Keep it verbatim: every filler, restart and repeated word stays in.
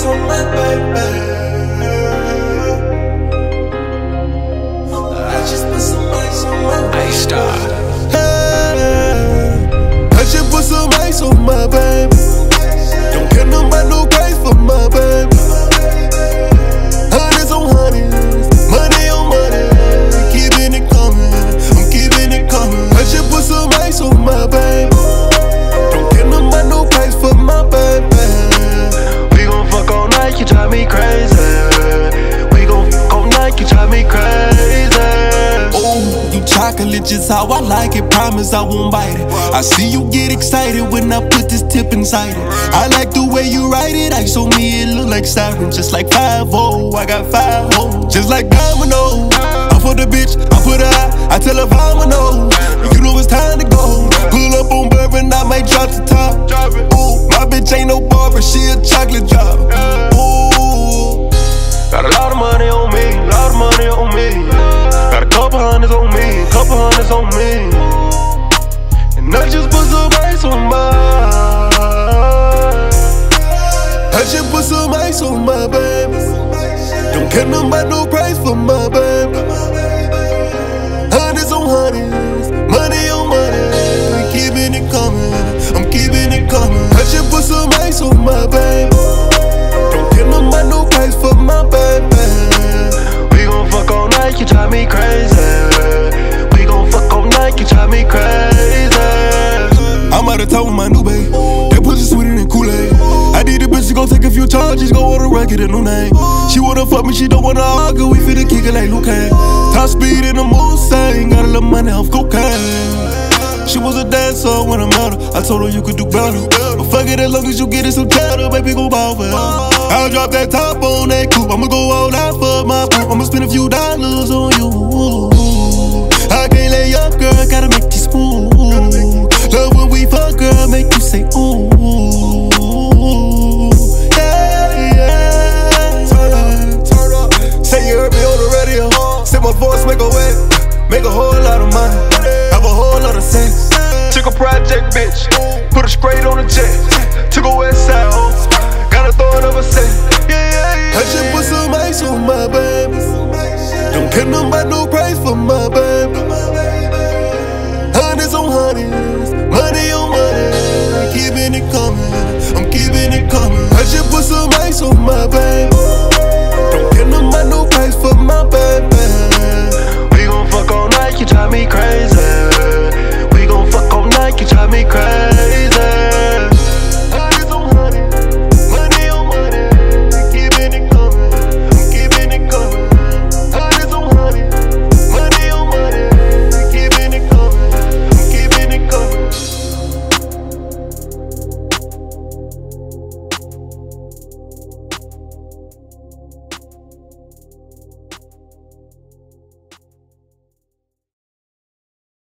ice on my baby. I just put some ice on my baby. Ice Star. Hey, I just put some ice on my baby. Don't care nothing about no price for my baby. Hundreds on hundreds, money on money, keeping it coming, I'm keeping it coming. I just put some ice on my baby. Don't care nothing about no price for my baby. We gon' fuck all night, you drive me crazy. We gon' fuck all night, you drive me crazy. Oh, you chocolate just how I like it, promise I won't bite it. I see you get excited when I put this tip inside it. I like the way you write it, ice on me, it look like siren. Just like five oh, I got five oh. Just like domino, I put the bitch, I put her out, I tell her I'ma know. You know it's time to go. Pull up on bourbon, I might drop the top. Ooh, my bitch ain't no barber, she a chocolate drop. Ooh, Got a lot of money on me, lot of money on me. Got a couple hundreds on me, couple hundreds on me. And I just put some ice on my. I just put some ice on my baby. Don't care nothing about no price for my baby. Hundreds on hundreds, money on money, keeping it coming, I'm keeping it coming. I just put some ice on my baby. Don't care nothing about no price for my baby. We gon' fuck all night, you drive me crazy. We gon' fuck all night, you drive me crazy. I'm out of town with my new babe. That pussy sweeter than Kool-Aid. I need a bitch to go take a few charges, go on the record, a new name. She wanna fuck me, she don't wanna argue, we finna kick it like Luke Kane. Top speed in the Mustang, got a little money off cocaine. She was a dancer when I met her, I told her you could do better. But fuck it, as long as you get it some cheddar, baby, go ball for her. I'll drop that top on that coupe, I'ma go all out for my boo. I'ma spend a few dollars on you. I can't lay up, girl, gotta make these moves. Love when we fuck, girl, make you say ooh. Yeah, yeah. Turn up, turn up. Say you heard me on the radio. Say my voice make a wet, make a whole lot of money, have a whole lot of sex. Took a project bitch, put her straight on the jet. Took a west side home, gotta throw it over set. Yeah, yeah, yeah. I just put some ice on my baby. Don't care nothing about no price for my baby. Hundreds on hundreds, money on money, keeping it coming, I'm keeping it coming. I just put some ice on my baby.